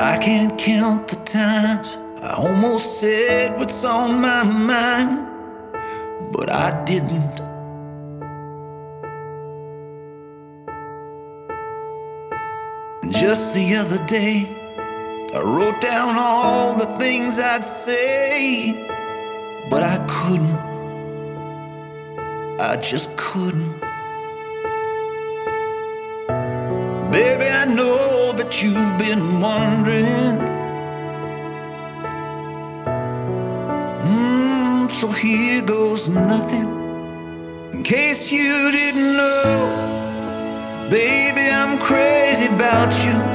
I can't count the times I almost said what's on my mind, but I didn't. Just the other day, I wrote down all the things I'd say, but I couldn't. I just couldn't. Baby, I know that you've been wondering. So here goes nothing. In case you didn't know, baby, I'm crazy about you.